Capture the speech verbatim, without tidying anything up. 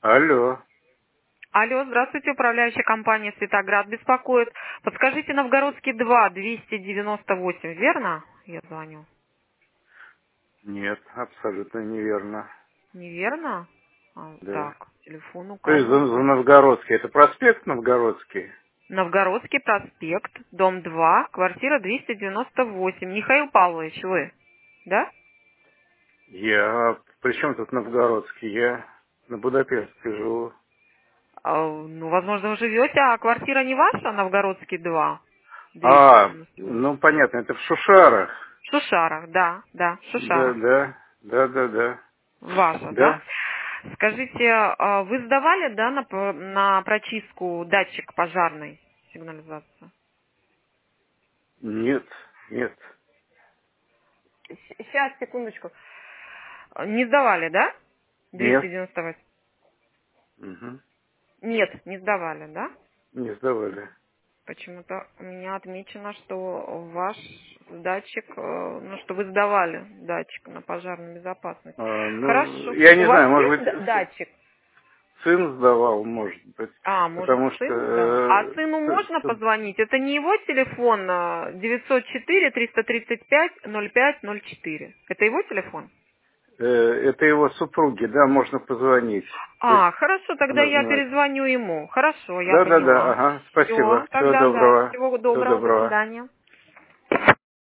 Алло. Алло, здравствуйте, управляющая компания «Светоград» беспокоит. Подскажите, Новгородский два, двести девяносто восемь, верно? Я звоню. Нет, абсолютно неверно. Неверно? А, Да. так, телефон То есть за, указан. за Новгородский. Это проспект Новгородский? Новгородский проспект, дом два, квартира двести девяносто восемь. Михаил Павлович, вы, да? Я... При чем тут Новгородский? Я на Будапештской живу. А, ну, возможно, вы живете, а квартира не ваша, Новгородский два, двести А, девяносто ну восемь. понятно, это в Шушарах. В Шушарах, да, да, в Да, Шушарах. да, да, да, да. Ваша, да? Да? Скажите, а вы сдавали, да, на, п- на прочистку датчик пожарной сигнализации? Нет, нет. Сейчас, секундочку. Не сдавали, да? двести Нет. девяносто восемь. Угу. Нет, не сдавали, да? Не сдавали. Почему-то у меня отмечено, что ваш датчик, э, ну, что вы сдавали датчик на пожарную безопасность. А, ну, Хорошо. я У не вас знаю, может есть д- быть, с- датчик? сын сдавал, может быть. А, может, Потому что... сын сдавал. А э, сыну с- можно с- позвонить? Это не его телефон а, девятьсот четыре триста тридцать пять ноль пять ноль четыре. Это его телефон? э, это его супруги, да, можно позвонить. То есть А, хорошо, тогда она я знает. перезвоню ему. Хорошо, я Да, да, да, поняла. ага, Все, спасибо. Всего тогда да. доброго. Всего Всего доброго, до доброго. свидания.